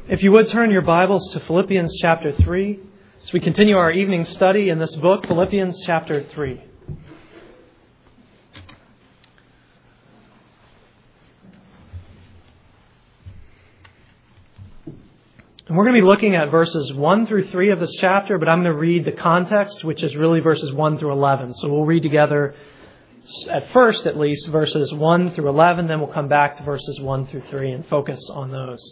If you would turn your Bibles to Philippians chapter 3 as we continue our evening study in this book, Philippians chapter 3. And we're going to be looking at verses 1 through 3 of this chapter, but I'm going to read the context, which is really verses 1 through 11. So we'll read together, at first at least, verses 1 through 11, then we'll come back to verses 1 through 3 and focus on those.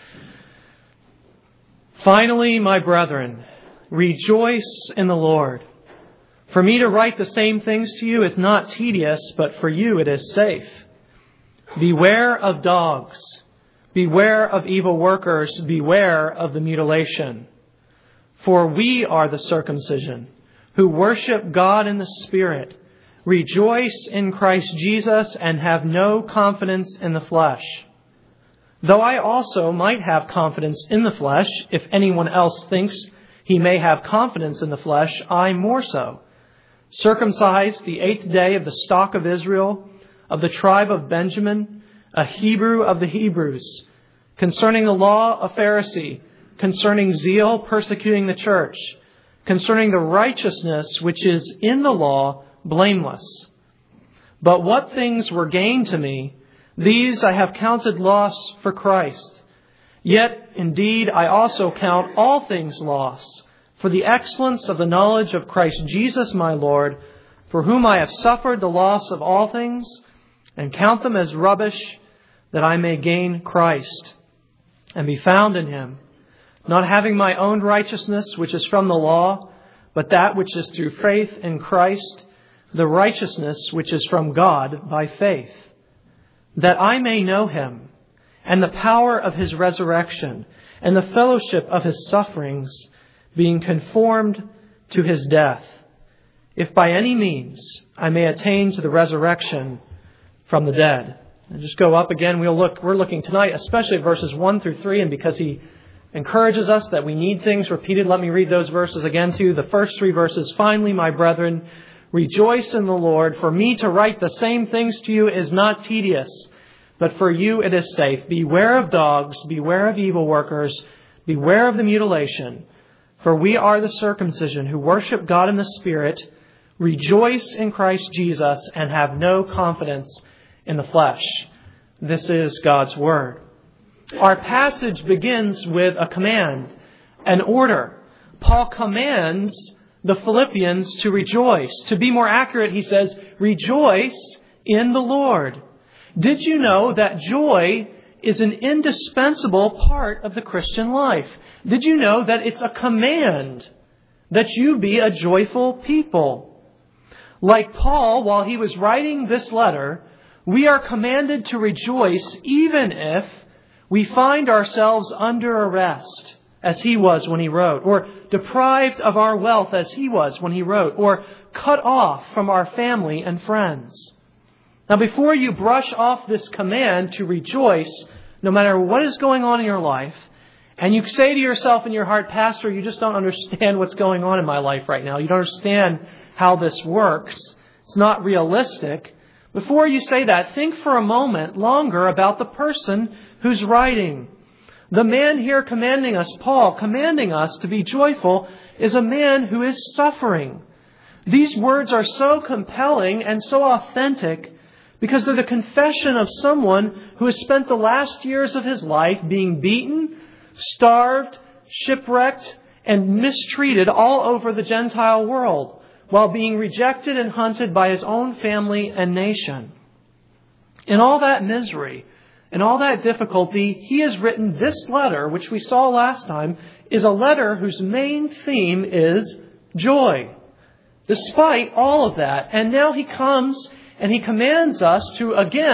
Finally, my brethren, rejoice in the Lord. For me to write the same things to you is not tedious, but for you it is safe. Beware of dogs. Beware of evil workers. Beware of the mutilation. For we are the circumcision, who worship God in the Spirit, rejoice in Christ Jesus, and have no confidence in the flesh. Though I also might have confidence in the flesh, if anyone else thinks he may have confidence in the flesh, I more so. Circumcised the 8th day of the stock of Israel, of the tribe of Benjamin, a Hebrew of the Hebrews, concerning the law, a Pharisee, concerning zeal, persecuting the church, concerning the righteousness which is in the law, blameless. But what things were gained to me, these I have counted loss for Christ. Yet, indeed, I also count all things loss for the excellence of the knowledge of Christ Jesus my Lord, for whom I have suffered the loss of all things, and count them as rubbish, that I may gain Christ, and be found in Him, not having my own righteousness, which is from the law, but that which is through faith in Christ, the righteousness which is from God by faith, that I may know Him, and the power of His resurrection, and the fellowship of His sufferings, being conformed to His death, if by any means I may attain to the resurrection from the dead. And just go up again. We're looking tonight, especially at verses 1 through 3, and because he encourages us that we need things repeated, let me read those verses again to you. The first 3 verses. Finally, my brethren, rejoice in the Lord. For me to write the same things to you is not tedious, but for you it is safe. Beware of dogs, beware of evil workers, beware of the mutilation. For we are the circumcision who worship God in the Spirit, rejoice in Christ Jesus, and have no confidence in the flesh. This is God's Word. Our passage begins with a command, an order. Paul commands the Philippians to rejoice. To be more accurate, he says, rejoice in the Lord. Did you know that joy is an indispensable part of the Christian life? Did you know that it's a command that you be a joyful people? Like Paul, while he was writing this letter, we are commanded to rejoice even if we find ourselves under arrest, as he was when he wrote, or deprived of our wealth as he was when he wrote, or cut off from our family and friends. Now, before you brush off this command to rejoice, no matter what is going on in your life, and you say to yourself in your heart, Pastor, you just don't understand what's going on in my life right now. You don't understand how this works. It's not realistic. Before you say that, think for a moment longer about the person who's writing. The man here commanding us, Paul, commanding us to be joyful, is a man who is suffering. These words are so compelling and so authentic because they're the confession of someone who has spent the last years of his life being beaten, starved, shipwrecked, and mistreated all over the Gentile world, while being rejected and hunted by his own family and nation. In all that misery, in all that difficulty, he has written this letter, which we saw last time, is a letter whose main theme is joy. Despite all of that, and now he comes and he commands us to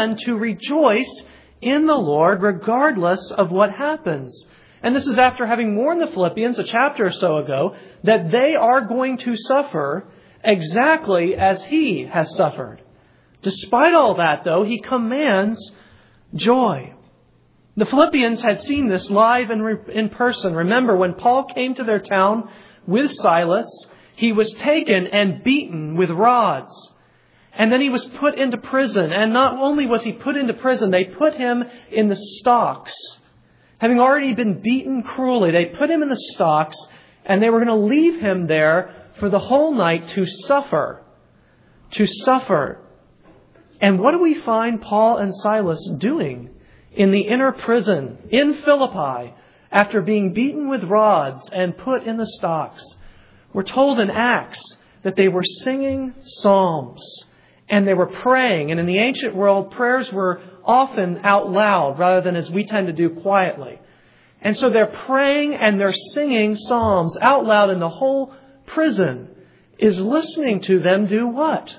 rejoice in the Lord regardless of what happens. And this is after having warned the Philippians a chapter or so ago that they are going to suffer exactly as he has suffered. Despite all that, though, he commands joy. The Philippians had seen this live and in person. Remember, when Paul came to their town with Silas, he was taken and beaten with rods. And then he was put into prison. And not only was he put into prison, they put him in the stocks. having already been beaten cruelly, they put him in the stocks, and they were going to leave him there for the whole night to suffer. To suffer. And what do we find Paul and Silas doing in the inner prison in Philippi after being beaten with rods and put in the stocks? We're told in Acts that they were singing psalms and they were praying. And in the ancient world, prayers were often out loud rather than as we tend to do quietly. And so they're praying and they're singing psalms out loud, and the whole prison is listening to them do what?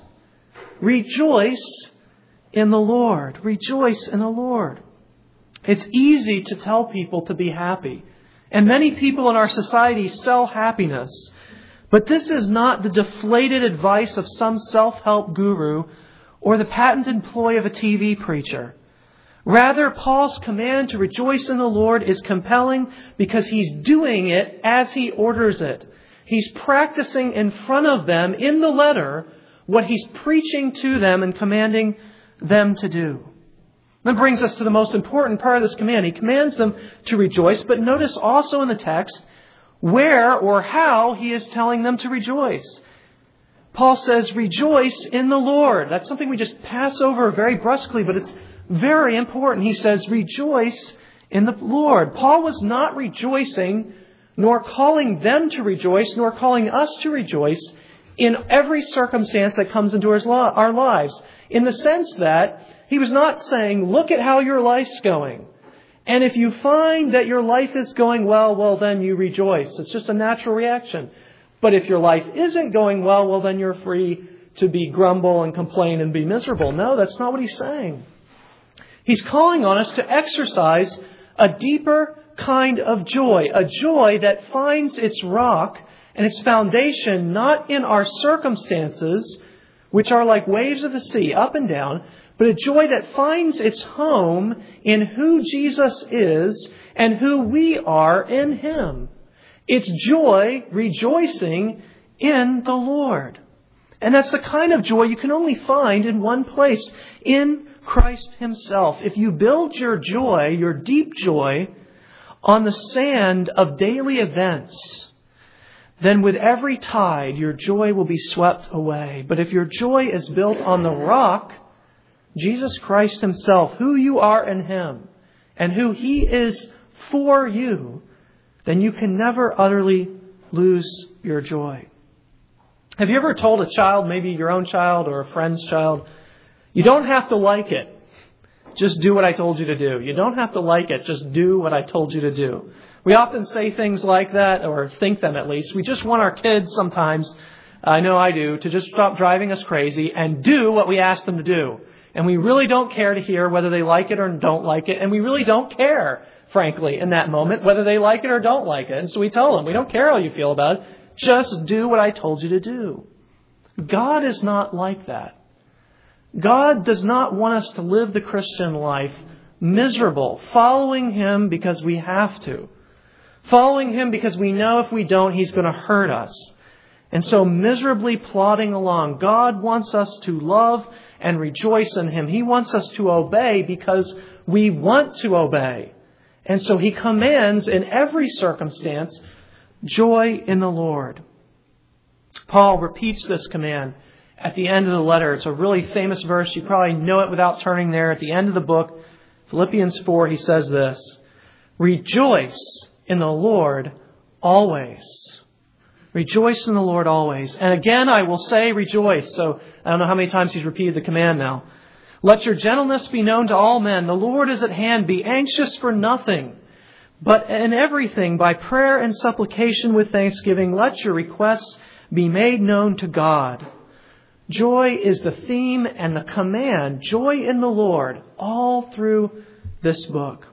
Rejoice in the Lord. Rejoice in the Lord. It's easy to tell people to be happy. And many people in our society sell happiness. But this is not the deflated advice of some self-help guru or the patented ploy of a TV preacher. Rather, Paul's command to rejoice in the Lord is compelling because he's doing it as he orders it. He's practicing in front of them in the letter what he's preaching to them and commanding them to do. That brings us to the most important part of this command. He commands them to rejoice, but notice also in the text where or how he is telling them to rejoice. Paul says, rejoice in the Lord. That's something we just pass over very brusquely, but it's very important. He says, rejoice in the Lord. Paul was not rejoicing, nor calling them to rejoice, nor calling us to rejoice in every circumstance that comes into our lives. In the sense that he was not saying, look at how your life's going. And if you find that your life is going well, then you rejoice. It's just a natural reaction. But if your life isn't going well, then you're free to be grumble and complain and be miserable. No, that's not what he's saying. He's calling on us to exercise a deeper kind of joy, a joy that finds its rock and its foundation not in our circumstances, which are like waves of the sea, up and down, but a joy that finds its home in who Jesus is and who we are in Him. It's joy rejoicing in the Lord. And that's the kind of joy you can only find in one place, in Christ Himself. If you build your joy, your deep joy, on the sand of daily events, then with every tide, your joy will be swept away. But if your joy is built on the rock, Jesus Christ Himself, who you are in Him, and who He is for you, then you can never utterly lose your joy. Have you ever told a child, maybe your own child or a friend's child, you don't have to like it. Just do what I told you to do. You don't have to like it. Just do what I told you to do. We often say things like that, or think them at least. We just want our kids sometimes, I know I do, to just stop driving us crazy and do what we ask them to do. And we really don't care to hear whether they like it or don't like it. And we really don't care, frankly, in that moment, whether they like it or don't like it. And so we tell them, we don't care how you feel about it. Just do what I told you to do. God is not like that. God does not want us to live the Christian life miserable, following Him because we have to. Following Him because we know if we don't, He's going to hurt us. And so miserably plodding along. God wants us to love and rejoice in Him. He wants us to obey because we want to obey. And so He commands in every circumstance, joy in the Lord. Paul repeats this command at the end of the letter. It's a really famous verse. You probably know it without turning there. At the end of the book, Philippians 4, he says this, rejoice in the Lord always. Rejoice in the Lord always. And again, I will say rejoice. So I don't know how many times he's repeated the command now. Let your gentleness be known to all men. The Lord is at hand. Be anxious for nothing, but in everything, by prayer and supplication with thanksgiving, let your requests be made known to God. Joy is the theme and the command. Joy in the Lord all through this book.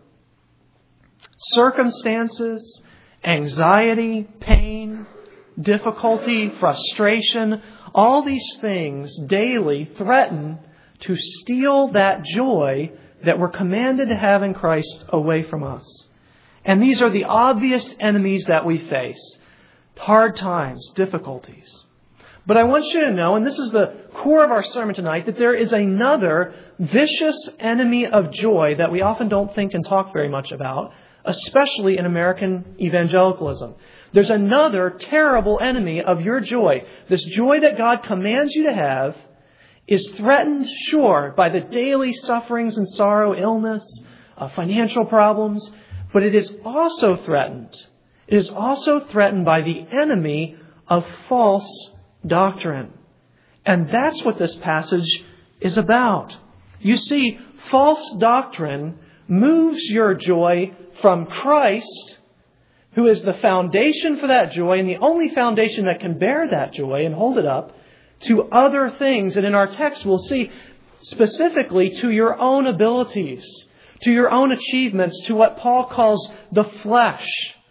Circumstances, anxiety, pain, difficulty, frustration, all these things daily threaten to steal that joy that we're commanded to have in Christ away from us. And these are the obvious enemies that we face. Hard times, difficulties. But I want you to know, and this is the core of our sermon tonight, that there is another vicious enemy of joy that we often don't think and talk very much about. especially in American evangelicalism. There's another terrible enemy of your joy. This joy that God commands you to have is threatened, sure, by the daily sufferings and sorrow, illness, financial problems, but it is also threatened. It is also threatened by the enemy of false doctrine. And that's what this passage is about. You see, false doctrine moves your joy from Christ, who is the foundation for that joy and the only foundation that can bear that joy and hold it up, to other things. And in our text, we'll see specifically to your own abilities, to your own achievements, to what Paul calls the flesh.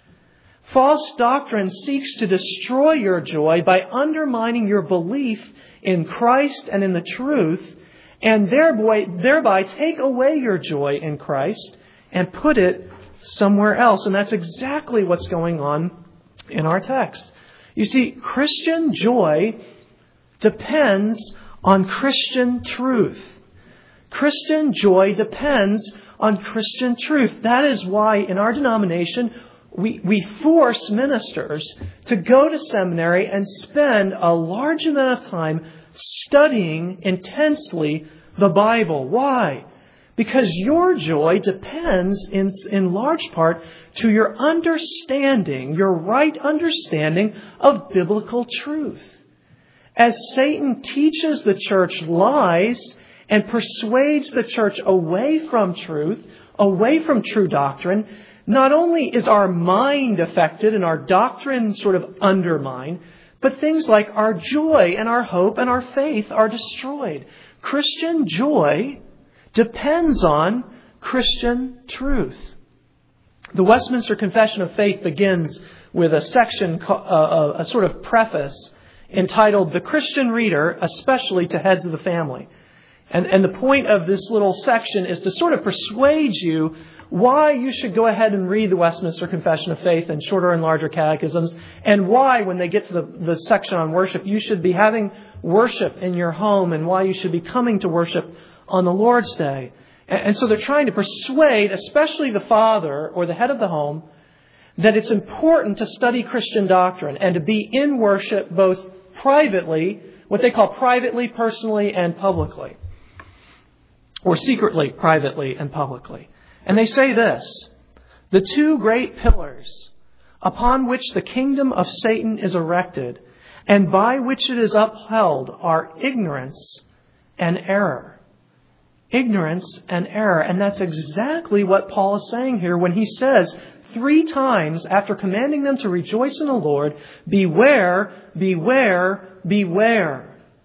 False doctrine seeks to destroy your joy by undermining your belief in Christ and in the truth, and thereby take away your joy in Christ and put it somewhere else. And that's exactly what's going on in our text. You see, Christian joy depends on Christian truth. Christian joy depends on Christian truth. That is why in our denomination, we force ministers to go to seminary and spend a large amount of time studying intensely the Bible. Why? Because your joy depends in large part to your understanding, your right understanding of biblical truth. As Satan teaches the church lies and persuades the church away from truth, away from true doctrine, not only is our mind affected and our doctrine sort of undermined, but things like our joy and our hope and our faith are destroyed. Christian joy depends on Christian truth. The Westminster Confession of Faith begins with a section, a sort of preface entitled "The Christian Reader, Especially to Heads of the Family." And the point of this little section is to sort of persuade you why you should go ahead and read the Westminster Confession of Faith and shorter and larger catechisms, and why, when they get to the section on worship, you should be having worship in your home, and why you should be coming to worship on the Lord's Day. And so they're trying to persuade, especially the father or the head of the home, that it's important to study Christian doctrine and to be in worship both privately, what they call privately, personally, and publicly. Or secretly, privately, and publicly. And they say this: the two great pillars upon which the kingdom of Satan is erected and by which it is upheld are ignorance and error. Ignorance and error. And that's exactly what Paul is saying here when he says 3 times after commanding them to rejoice in the Lord, beware, beware, beware.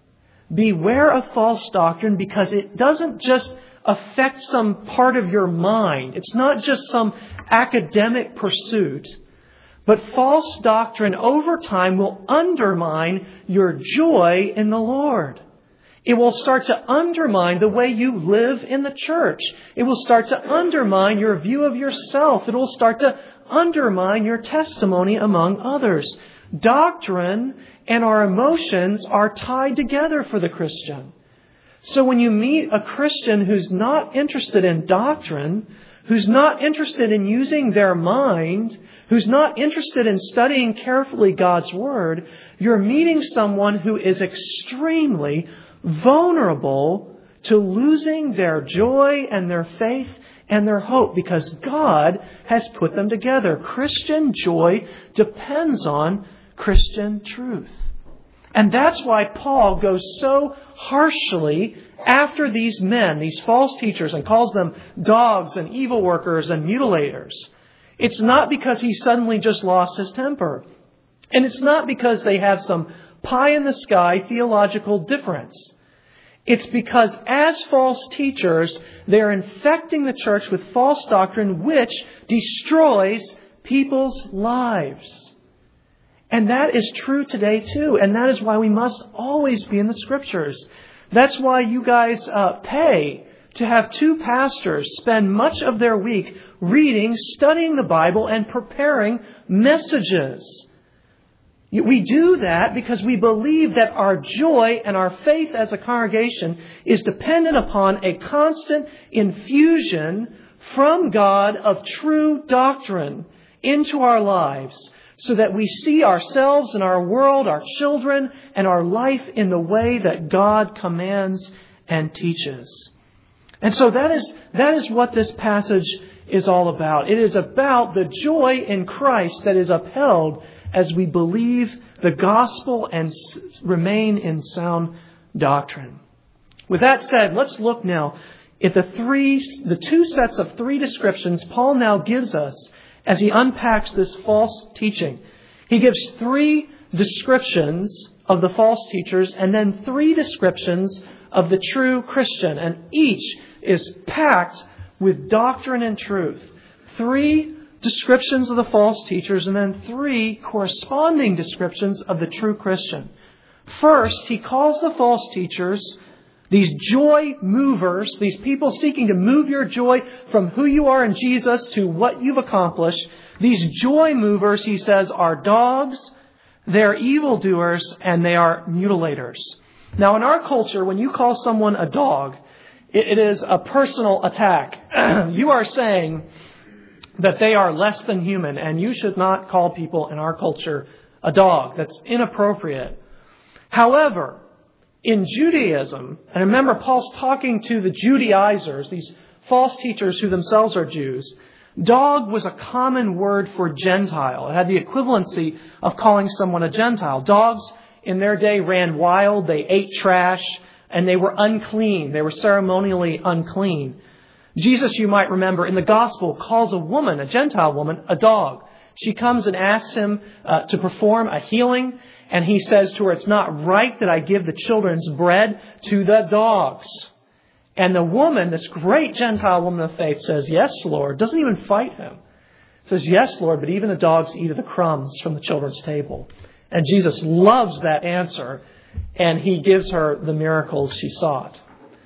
Beware of false doctrine, because it doesn't just affect some part of your mind. It's not just some academic pursuit. But false doctrine over time will undermine your joy in the Lord. It will start to undermine the way you live in the church. It will start to undermine your view of yourself. It will start to undermine your testimony among others. Doctrine and our emotions are tied together for the Christian. So when you meet a Christian who's not interested in doctrine, who's not interested in using their mind, who's not interested in studying carefully God's Word, you're meeting someone who is extremely vulnerable to losing their joy and their faith and their hope, because God has put them together. Christian joy depends on Christian truth. And that's why Paul goes so harshly after these men, these false teachers, and calls them dogs and evil workers and mutilators. It's not because he suddenly just lost his temper. And it's not because they have some pie-in-the-sky theological difference. It's because as false teachers, they're infecting the church with false doctrine which destroys people's lives. And that is true today too. And that is why we must always be in the Scriptures. That's why you guys pay to have 2 pastors spend much of their week reading, studying the Bible, and preparing messages. We do that because we believe that our joy and our faith as a congregation is dependent upon a constant infusion from God of true doctrine into our lives so that we see ourselves and our world, our children, and our life in the way that God commands and teaches. And so that is what this passage is all about. It is about the joy in Christ that is upheld as we believe the gospel and remain in sound doctrine. With that said, let's look now at the two sets of three descriptions Paul now gives us as he unpacks this false teaching. He gives three descriptions of the false teachers and then three descriptions of the true Christian. And each is packed with doctrine and truth. Three descriptions of the false teachers and then three corresponding descriptions of the true Christian. First, he calls the false teachers these joy movers, these people seeking to move your joy from who you are in Jesus to what you've accomplished. These joy movers, he says, are dogs, they're evildoers, and they are mutilators. Now, in our culture, when you call someone a dog, it is a personal attack. You are saying that they are less than human, and you should not call people in our culture a dog. That's inappropriate. However, in Judaism, and remember Paul's talking to the Judaizers, these false teachers who themselves are Jews, dog was a common word for Gentile. It had the equivalency of calling someone a Gentile. Dogs in their day ran wild, they ate trash, and they were unclean. They were ceremonially unclean. Jesus, you might remember, in the gospel calls a woman, a Gentile woman, a dog. She comes and asks him to perform a healing. And he says to her, it's not right that I give the children's bread to the dogs. And the woman, this great Gentile woman of faith, says, yes, Lord. Doesn't even fight him. Says, yes, Lord, but even the dogs eat of the crumbs from the children's table. And Jesus loves that answer. And he gives her the miracles she sought.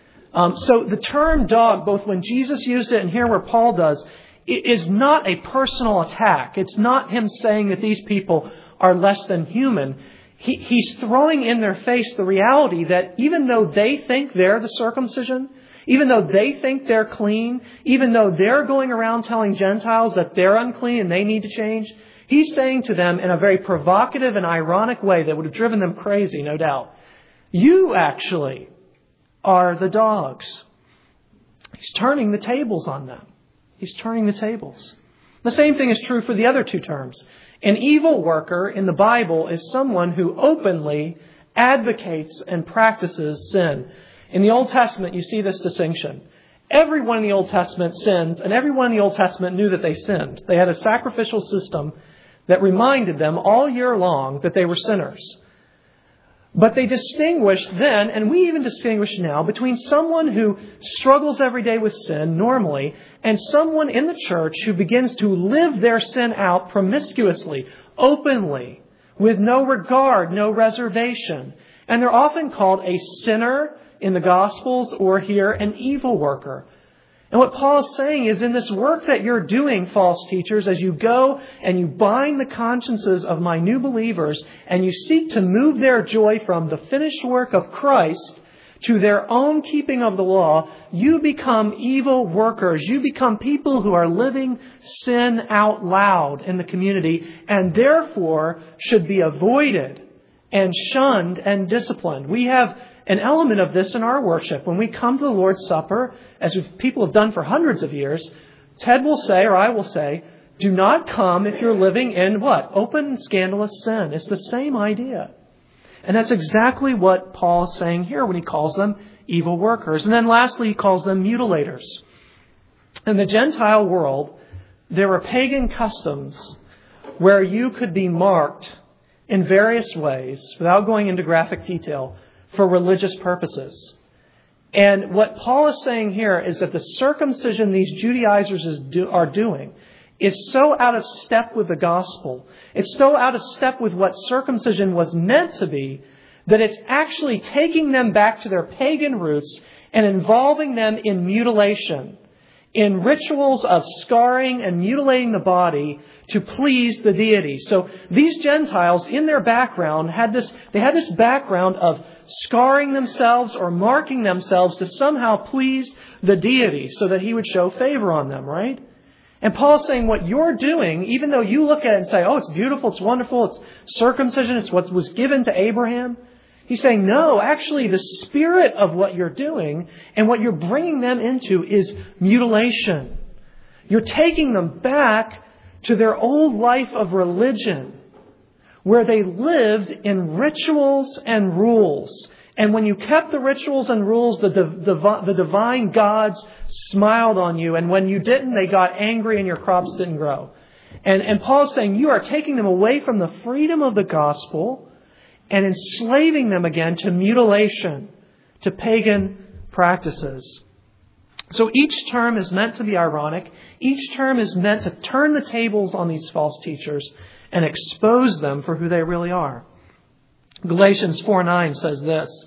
So the term dog, both when Jesus used it and here where Paul does, it is not a personal attack. It's not him saying that these people are less than human. He's throwing in their face the reality that even though they think they're the circumcision, even though they think they're clean, even though they're going around telling Gentiles that they're unclean and they need to change, he's saying to them in a very provocative and ironic way that would have driven them crazy, no doubt, you actually are the dogs. He's turning the tables on them. He's turning the tables. The same thing is true for the other two terms. An evil worker in the Bible is someone who openly advocates and practices sin. In the Old Testament, you see this distinction. Everyone in the Old Testament sins, and everyone in the Old Testament knew that they sinned. They had a sacrificial system that reminded them all year long that they were sinners. But they distinguished then, and we even distinguish now, between someone who struggles every day with sin normally and someone in the church who begins to live their sin out promiscuously, openly, with no regard, no reservation. And they're often called a sinner in the Gospels or here an evil worker. And what Paul is saying is in this work that you're doing, false teachers, as you go and you bind the consciences of my new believers and you seek to move their joy from the finished work of Christ to their own keeping of the law, you become evil workers. You become people who are living sin out loud in the community and therefore should be avoided and shunned and disciplined. We have an element of this in our worship. When we come to the Lord's Supper, as people have done for hundreds of years, Ted will say, or I will say, do not come if you're living in what? Open and scandalous sin. It's the same idea. And that's exactly what Paul is saying here when he calls them evil workers. And then lastly, he calls them mutilators. In the Gentile world, there were pagan customs where you could be marked in various ways, without going into graphic detail, for religious purposes. And what Paul is saying here is that the circumcision these Judaizers are doing is so out of step with the gospel. It's so out of step with what circumcision was meant to be that it's actually taking them back to their pagan roots and involving them in mutilation, in rituals of scarring and mutilating the body to please the deity. So these Gentiles, in their background, had this background of scarring themselves or marking themselves to somehow please the deity so that he would show favor on them, right? And Paul's saying what you're doing, even though you look at it and say, oh, it's beautiful, it's wonderful, it's circumcision, it's what was given to Abraham. He's saying, no, actually the spirit of what you're doing and what you're bringing them into is mutilation. You're taking them back to their old life of religion where they lived in rituals and rules. And when you kept the rituals and rules, the divine gods smiled on you. And when you didn't, they got angry and your crops didn't grow. And Paul's saying you are taking them away from the freedom of the gospel and enslaving them again to mutilation, to pagan practices. So each term is meant to be ironic. Each term is meant to turn the tables on these false teachers and expose them for who they really are. Galatians 4:9 says this,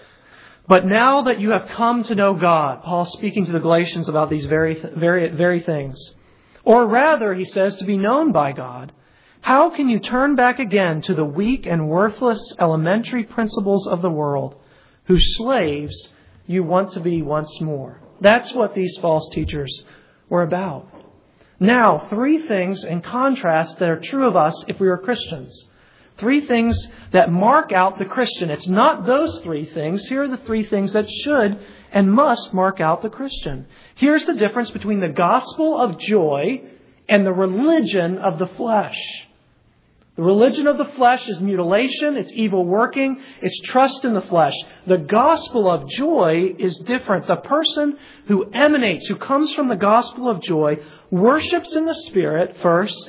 "But now that you have come to know God," Paul speaking to the Galatians about these very things, "or rather," he says, "to be known by God, how can you turn back again to the weak and worthless elementary principles of the world, whose slaves you want to be once more?" That's what these false teachers were about. Now, three things in contrast that are true of us if we are Christians. Three things that mark out the Christian. It's not those three things. Here are the three things that should and must mark out the Christian. Here's the difference between the gospel of joy and the religion of the flesh. The religion of the flesh is mutilation, it's evil working, it's trust in the flesh. The gospel of joy is different. The person who emanates, who comes from the gospel of joy, worships in the Spirit first,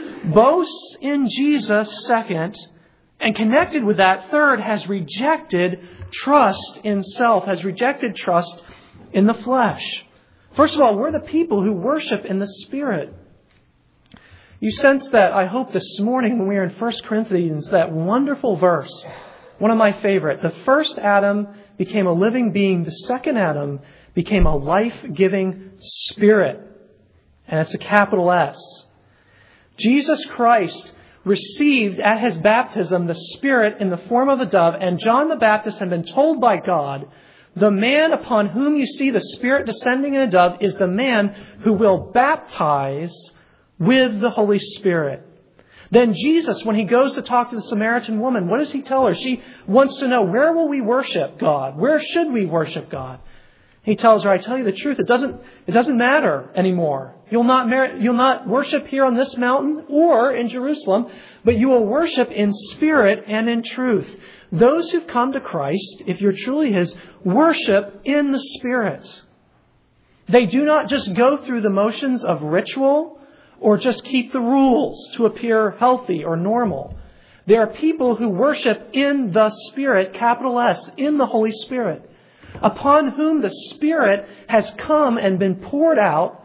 boasts in Jesus second, and connected with that third, has rejected trust in self, has rejected trust in the flesh. First of all, we're the people who worship in the Spirit. You sense that, I hope, this morning when we are in 1 Corinthians, that wonderful verse, one of my favorite. The first Adam became a living being. The second Adam became a life-giving spirit. And it's a capital S. Jesus Christ received at his baptism the Spirit in the form of a dove, and John the Baptist had been told by God, the man upon whom you see the Spirit descending in a dove is the man who will baptize with the Holy Spirit. Then Jesus, when he goes to talk to the Samaritan woman, what does he tell her? She wants to know, where will we worship God? Where should we worship God? He tells her, I tell you the truth, it doesn't matter anymore. You'll not worship here on this mountain or in Jerusalem, but you will worship in spirit and in truth. Those who've come to Christ, if you're truly His, worship in the Spirit. They do not just go through the motions of ritual or just keep the rules to appear healthy or normal. They are people who worship in the Spirit, capital S, in the Holy Spirit, upon whom the Spirit has come and been poured out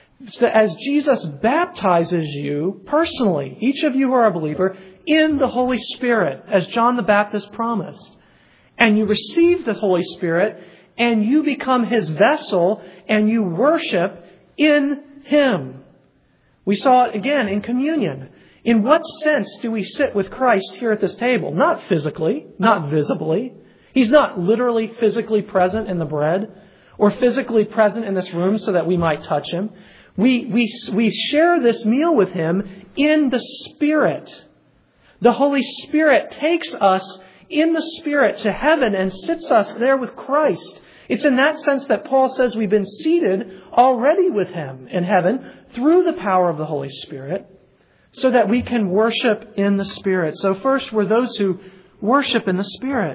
as Jesus baptizes you personally, each of you who are a believer, in the Holy Spirit, as John the Baptist promised. And you receive the Holy Spirit and you become His vessel and you worship in Him. We saw it again in communion. In what sense do we sit with Christ here at this table? Not physically, not visibly. He's not literally physically present in the bread or physically present in this room so that we might touch Him. We share this meal with Him in the Spirit. The Holy Spirit takes us in the Spirit to heaven and sits us there with Christ. It's in that sense that Paul says we've been seated already with Him in heaven through the power of the Holy Spirit so that we can worship in the Spirit. So first, we're those who worship in the Spirit.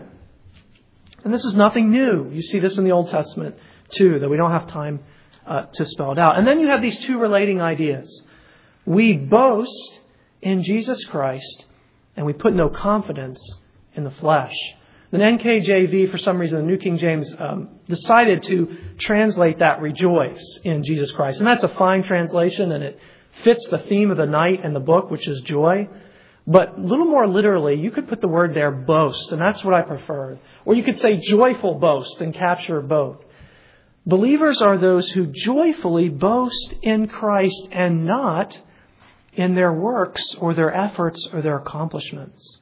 And this is nothing new. You see this in the Old Testament too, though we don't have time to spell it out. And then you have these two relating ideas. We boast in Jesus Christ and we put no confidence in the flesh. The NKJV, for some reason, the New King James, decided to translate that rejoice in Jesus Christ. And that's a fine translation, and it fits the theme of the night and the book, which is joy. But a little more literally, you could put the word there, boast, and that's what I prefer. Or you could say joyful boast and capture both. Believers are those who joyfully boast in Christ and not in their works or their efforts or their accomplishments.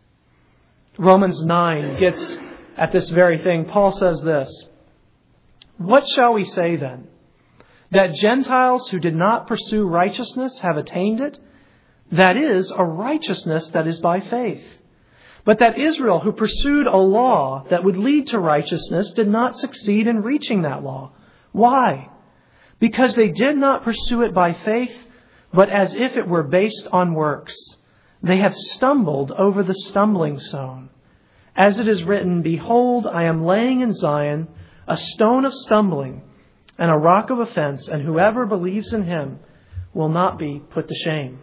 Romans 9 gets at this very thing. Paul says this, "What shall we say then? That Gentiles who did not pursue righteousness have attained it? That is, a righteousness that is by faith. But that Israel, who pursued a law that would lead to righteousness, did not succeed in reaching that law. Why? Because they did not pursue it by faith, but as if it were based on works. They have stumbled over the stumbling stone. As it is written, Behold, I am laying in Zion a stone of stumbling and a rock of offense, and whoever believes in him will not be put to shame.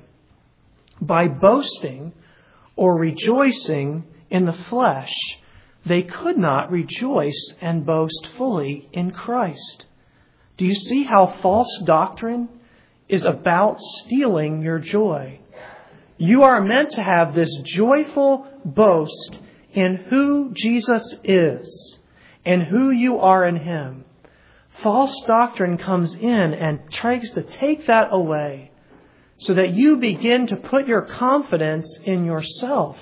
By boasting or rejoicing in the flesh, they could not rejoice and boast fully in Christ." Do you see how false doctrine is about stealing your joy? You are meant to have this joyful boast in who Jesus is and who you are in Him. False doctrine comes in and tries to take that away so that you begin to put your confidence in yourself,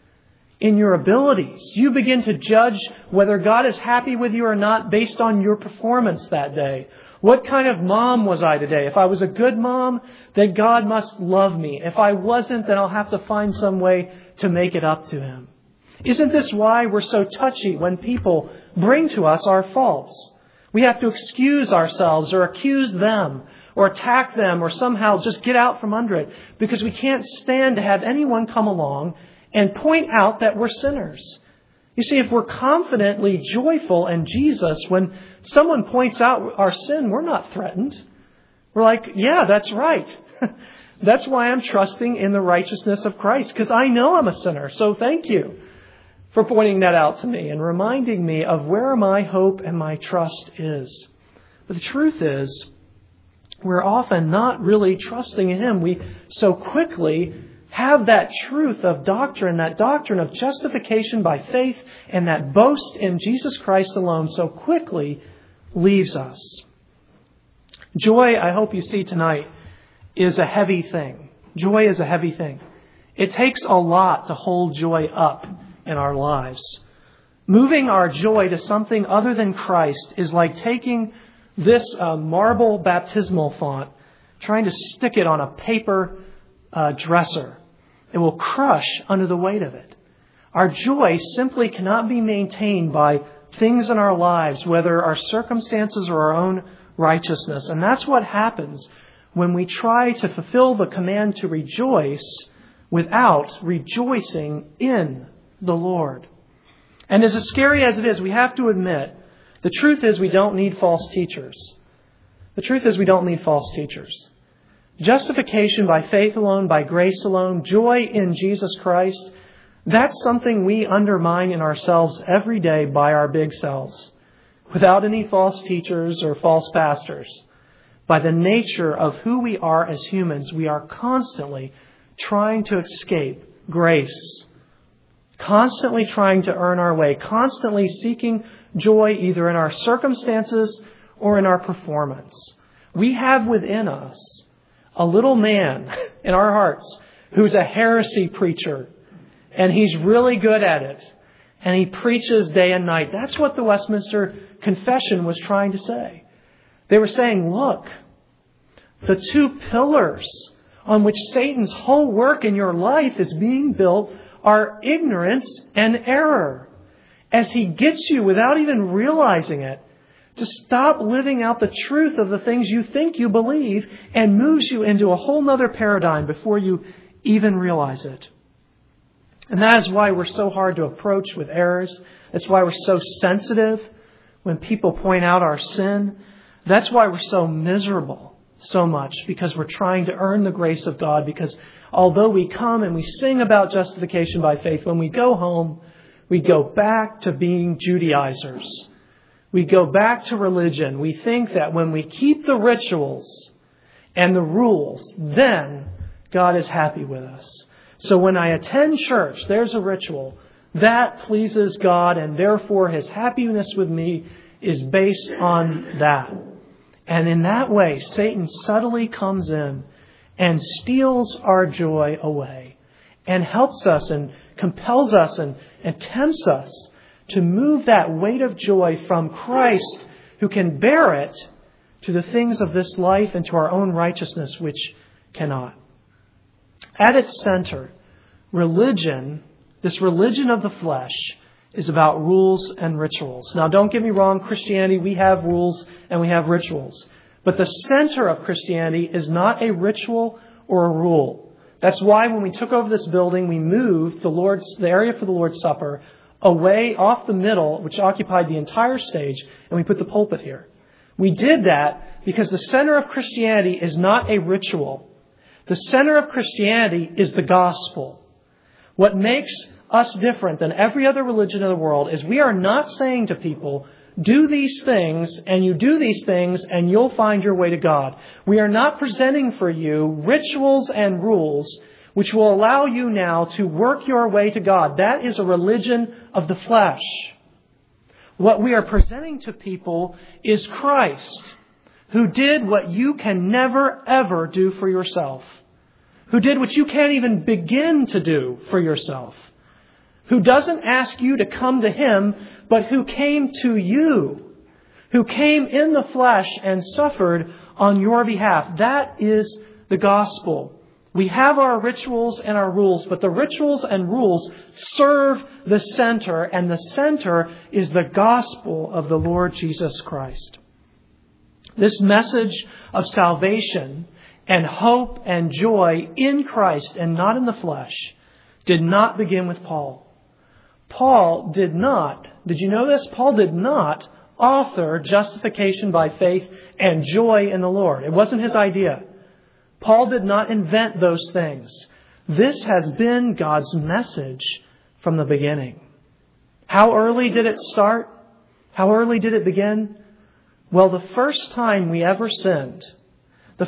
in your abilities. You begin to judge whether God is happy with you or not based on your performance that day. What kind of mom was I today? If I was a good mom, then God must love me. If I wasn't, then I'll have to find some way to make it up to Him. Isn't this why we're so touchy when people bring to us our faults? We have to excuse ourselves or accuse them or attack them or somehow just get out from under it because we can't stand to have anyone come along and point out that we're sinners. You see, if we're confidently joyful in Jesus, when someone points out our sin, we're not threatened. We're like, yeah, that's right. That's why I'm trusting in the righteousness of Christ, because I know I'm a sinner. So thank you for pointing that out to me and reminding me of where my hope and my trust is. But the truth is, we're often not really trusting in Him. We so quickly have that truth of doctrine, that doctrine of justification by faith, and that boast in Jesus Christ alone so quickly leaves us. Joy, I hope you see tonight, is a heavy thing. Joy is a heavy thing. It takes a lot to hold joy up in our lives. Moving our joy to something other than Christ is like taking this marble baptismal font, trying to stick it on a paper dresser. It will crush under the weight of it. Our joy simply cannot be maintained by things in our lives, whether our circumstances or our own righteousness. And that's what happens when we try to fulfill the command to rejoice without rejoicing in the Lord. And as scary as it is, we have to admit, the truth is we don't need false teachers. The truth is we don't need false teachers. Justification by faith alone, by grace alone, joy in Jesus Christ, that's something we undermine in ourselves every day by our big selves, without any false teachers or false pastors. By the nature of who we are as humans, we are constantly trying to escape grace, constantly trying to earn our way, constantly seeking joy either in our circumstances or in our performance. We have within us a little man in our hearts who's a heresy preacher, and he's really good at it, and he preaches day and night. That's what the Westminster Confession was trying to say. They were saying, look, the two pillars on which Satan's whole work in your life is being built are ignorance and error. As he gets you, without even realizing it, to stop living out the truth of the things you think you believe and moves you into a whole other paradigm before you even realize it. And that is why we're so hard to approach with errors. That's why we're so sensitive when people point out our sin. That's why we're so miserable so much, because we're trying to earn the grace of God. Because although we come and we sing about justification by faith, when we go home, we go back to being Judaizers. We go back to religion. We think that when we keep the rituals and the rules, then God is happy with us. So when I attend church, there's a ritual that pleases God, and therefore His happiness with me is based on that. And in that way, Satan subtly comes in and steals our joy away and helps us and compels us and tempts us to move that weight of joy from Christ, who can bear it, to the things of this life and to our own righteousness, which cannot. At its center, religion, this religion of the flesh, is about rules and rituals. Now, don't get me wrong, Christianity, we have rules and we have rituals. But the center of Christianity is not a ritual or a rule. That's why when we took over this building, we moved the area for the Lord's Supper away off the middle, which occupied the entire stage, and we put the pulpit here. We did that because the center of Christianity is not a ritual. The center of Christianity is the gospel. What makes us different than every other religion in the world is we are not saying to people, do these things, and you do these things, and you'll find your way to God. We are not presenting for you rituals and rules which will allow you now to work your way to God. That is a religion of the flesh. What we are presenting to people is Christ, who did what you can never, ever do for yourself, who did what you can't even begin to do for yourself, who doesn't ask you to come to Him, but who came to you, who came in the flesh and suffered on your behalf. That is the gospel. We have our rituals and our rules, but the rituals and rules serve the center, and the center is the gospel of the Lord Jesus Christ. This message of salvation and hope and joy in Christ and not in the flesh did not begin with Paul. Paul did not, did you know this? Paul did not author justification by faith and joy in the Lord. It wasn't his idea. Paul did not invent those things. This has been God's message from the beginning. How early did it start? How early did it begin? Well, the first time we ever sinned, do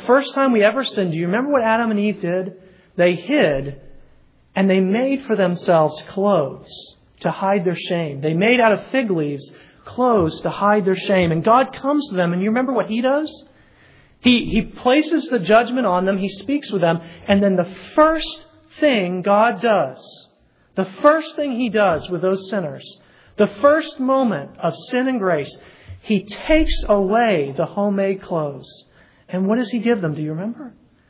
you remember what Adam and Eve did? They hid and they made for themselves clothes to hide their shame. They made out of fig leaves clothes to hide their shame. And God comes to them, and you remember what He does? He places the judgment on them. He speaks with them. And then the first thing God does, the first thing He does with those sinners, the first moment of sin and grace, He takes away the homemade clothes. And what does He give them? Do you remember?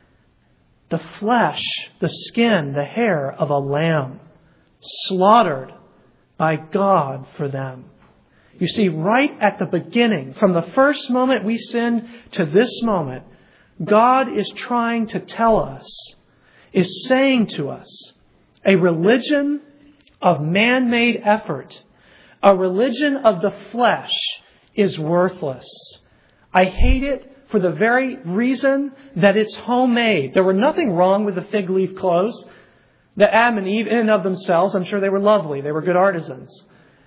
The flesh, the skin, the hair of a lamb, slaughtered by God for them. You see, right at the beginning, from the first moment we sinned to this moment, God is trying to tell us, is saying to us, a religion of man-made effort, a religion of the flesh is worthless. I hate it for the very reason that it's homemade. There were nothing wrong with the fig leaf clothes. The Adam and Eve, in and of themselves, I'm sure they were lovely. They were good artisans.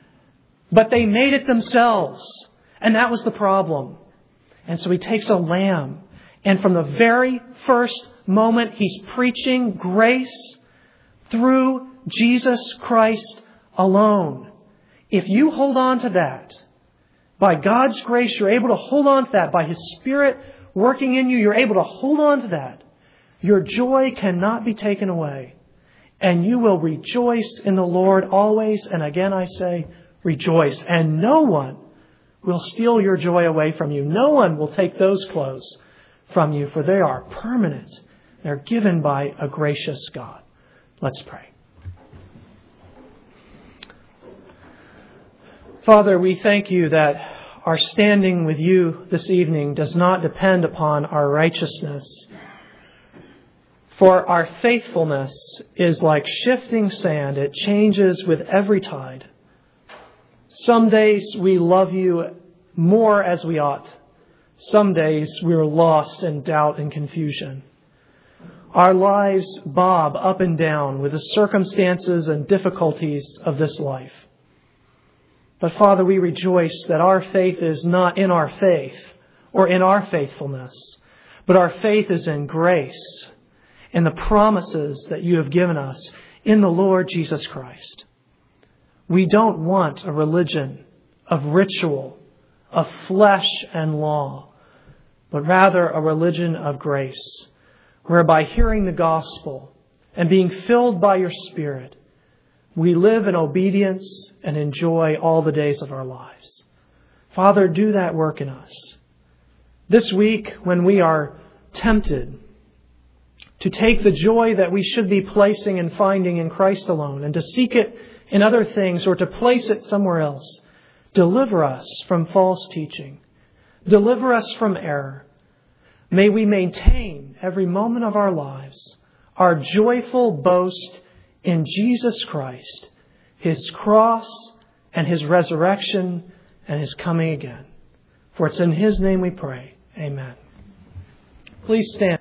But they made it themselves. And that was the problem. And so He takes a lamb. And from the very first moment, He's preaching grace through Jesus Christ alone. If you hold on to that, by God's grace, you're able to hold on to that. By His Spirit working in you, you're able to hold on to that. Your joy cannot be taken away. And you will rejoice in the Lord always. And again, I say, rejoice. And no one will steal your joy away from you. No one will take those clothes from you, for they are permanent. They're given by a gracious God. Let's pray. Father, we thank You that our standing with You this evening does not depend upon our righteousness. For our faithfulness is like shifting sand. It changes with every tide. Some days we love You more as we ought. Some days we are lost in doubt and confusion. Our lives bob up and down with the circumstances and difficulties of this life. But Father, we rejoice that our faith is not in our faith or in our faithfulness, but our faith is in grace and the promises that You have given us in the Lord Jesus Christ. We don't want a religion of ritual, of flesh and law, but rather a religion of grace, whereby hearing the gospel and being filled by your Spirit, we live in obedience and enjoy all the days of our lives. Father, do that work in us. This week, when we are tempted to take the joy that we should be placing and finding in Christ alone and to seek it in other things or to place it somewhere else, deliver us from false teaching. Deliver us from error. May we maintain every moment of our lives our joyful boast in Jesus Christ, His cross and His resurrection and His coming again. For it's in His name we pray. Amen. Please stand.